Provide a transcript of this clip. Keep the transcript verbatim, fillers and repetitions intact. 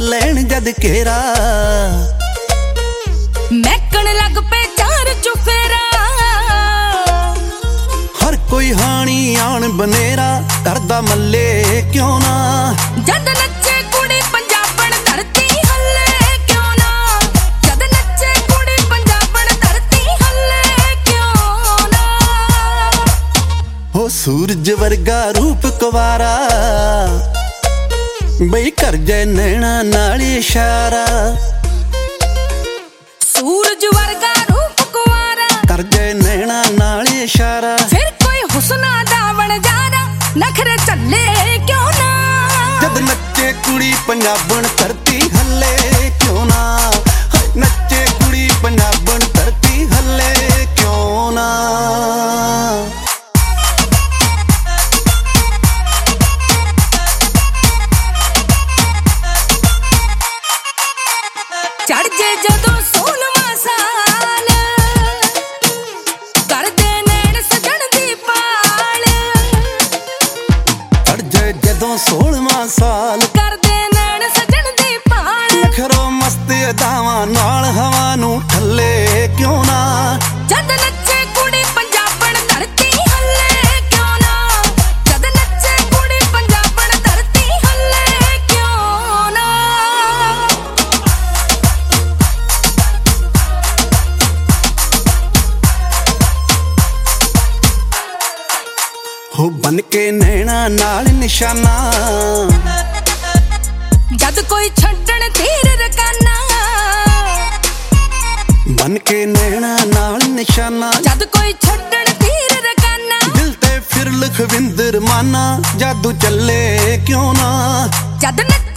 ਲੈਣ ਜਦ ਘੇਰਾ ਮਹਿਕਣ ਲੱਗ ਪਏ ਚਾਰ ਚੁਫੇਰਾ ਹਰ ਕੋਈ ਹਾਣੀ ਆਣ ਬਨੇਰਾ ਕਰਦਾ ਮੱਲੇ ਕਿਉਂ ਨਾ ਜਦ ਨੱਚੇ ਕੁੜੀ ਪੰਜਾਬਣ ਧਰਤੀ ਹੱਲੇ ਕਿਉਂ ਨਾ ਜਦ ਨੱਚੇ ਕੁੜੀ ਪੰਜਾਬਣ ਧਰਤੀ ਹੱਲੇ ਕਿਉਂ ਨਾ ਹੋ ਸੂਰਜ ਵਰਗਾ ਰੂਪ ਕੁਵਾਰਾ ਬਈ ਕਰ ਜੈ ਨੈਣਾ ਨਾਲ ਇਸ਼ਾਰਾ ਸੂਰਜ ਵਰਗਾ ਰੂਪ ਕੁਵਾਰਾ ਕਰ ਜੈ ਨੈਣਾ ਨਾਲ ਇਸ਼ਾਰਾ ਫਿਰ ਕੋਈ ਹੁਸਨਾ ਦਾ ਬਣ ਜਾਣਾ ਨਖਰੇ ਚੱਲੇ ਕਿਉਂ ਨਾ ਜਦ ਨੱਚੇ ਕੁੜੀ ਪੰਜਾਬਣ ਧਰਤੀ ਹੱਲੇ ਕਿਉਂ ਨਾ ਨੱਚੇ ਕੁੜੀ ਪੰਜਾਬਣ ਧਰਤੀ ਹੱਲੇ ਕਿਉਂ ਨਾ ਚੜ ਜੇ ਜਦੋਂ ਸੋਲਵਾਂ ਸਾਲ ਕਰਦੇ ਨੈਣ ਸਜਣ ਦੀ ਪਾਲ ਚੜ ਜੇ ਜਦੋਂ ਸੋਲਵਾਂ ਸਾਲ ਕਰਦੇ ਨੈਣ ਸਜਣ ਦੀ ਪਾਲ ਨਖਰੋ ਮਸਤ ਅਦਾਵਾਂ ਨਾਲ ਹਵਾ ਨੂੰ ਠੱਲੇ ਕਿਉਂ ਨਾ ਜਦ ਨੱਚੇ ਕੁੜੀ ਪੰਜਾਬਣ ਧਰਤੀ ਹੱਲੇ ਕਿਉਂ ਨਾ ਜਦ ਨੱਚੇ ਕੁੜੀ ਪੰਜਾਬਣ ਧਰਤੀ ਹੱਲੇ ਕਿਉਂ ਨਾ ਹੋ ਬਨ ਕੇ ਨੈਣਾ ਨਾਲ ਨਿਸ਼ਾਨਾ ਜਦ ਕੋਈ ਛੱਡਣ ਤੀਰ ਰਕਾਨਾ ਬਨ ਕੇ ਨੈਣਾ ਨਾਲ ਨਿਸ਼ਾਨਾ ਜਦ ਕੋਈ ਛੱਡਣ ਤੀਰ ਰਕਾਨਾ ਦਿਲ ਤੇ ਫਿਰ ਲਖਵਿੰਦਰ ਮਾਨਾ ਜਾਦੂ ਚੱਲੇ ਕਿਉਂ ਨਾ ਜਦ ਨੱਚੇ